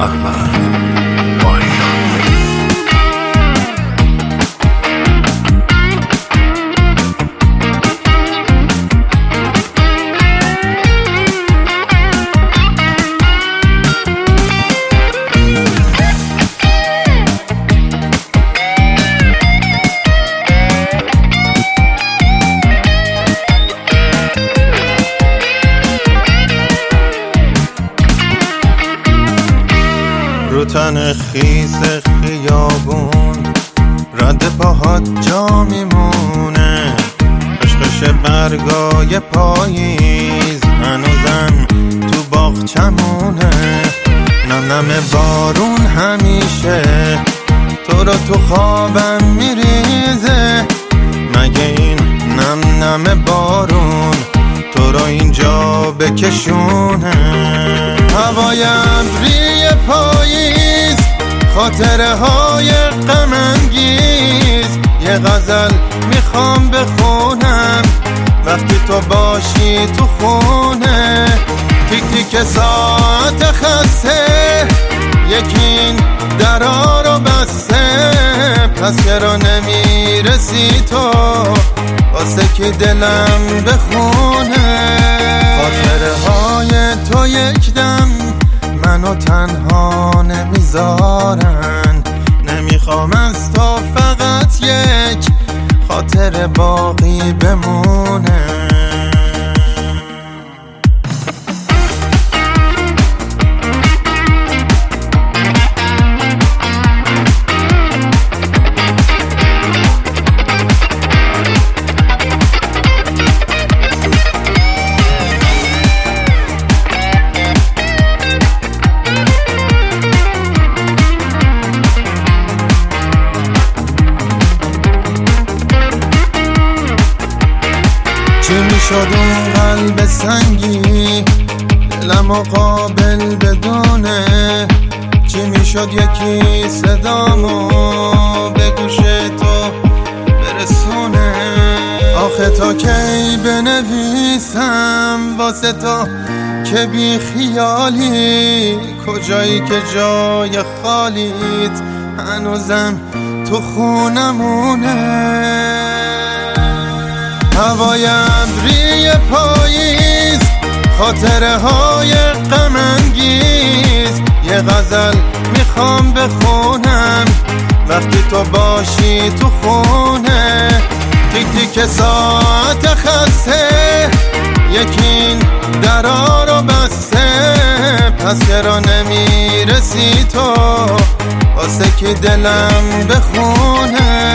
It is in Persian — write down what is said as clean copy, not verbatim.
رو تن خیس خیابون رد پاهات جا میمونه، خشخش برگای پاییز هنوزم تو باغچمونه، نم نم بارون همیشه تو رو تو خوابم میریزه، مگه این نم نم بارون تو رو اینجا بکشونه؟ هوای ابری پاییز، خاطره های غم انگیز، یه غزل میخوام بخونم وقتی تو باشی تو خونه، تیک تیک ساعت خسته یکین درا رو بسته، پس چرا نمیرسی تو واسه که دلم بخونه؟ خاطره های تو یک دم منو تنها نمیذارن، نمیخوام از تو فقط یک خاطر باقی بمونه. چی میشد اون قلب سنگی دلم قابل بدونه، چی میشد یکی صدامو به گوش تو برسونه؟ آخه تا کی بنویسم واسه تو که بی خیالی، کجایی که جای خالیت هنوزم تو خونمونه؟ هوای ابری پاییز، خاطره های غم انگیز، یه غزل میخوام بخونم وقتی تو باشی تو خونه، تیک تیک ساعت خسته یکین درا رو بسته، پس چرا نمیرسی تو واسه که دلم بخونه؟